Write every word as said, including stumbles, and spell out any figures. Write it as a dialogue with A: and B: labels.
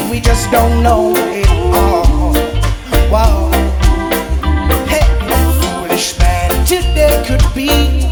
A: we just don't know it all. Wow. Hey, foolish man today could be